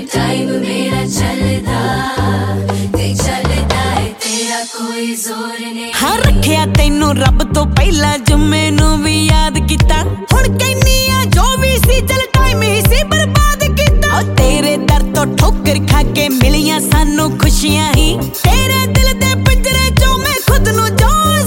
Time मेरा चलदा ते चलदा है तेरा कोई जोर नहीं। हाँ रखिया तैनू रब तो पहला जुम्मे नू भी याद किता हुण कहनी आ जो भी सी चल टाइम ही सी बर्बाद किता। तेरे दर तो ठोकर खा के मिलियां सानू खुशियां ही तेरे दिल दे पिंजरे चों मैं खुद नू जान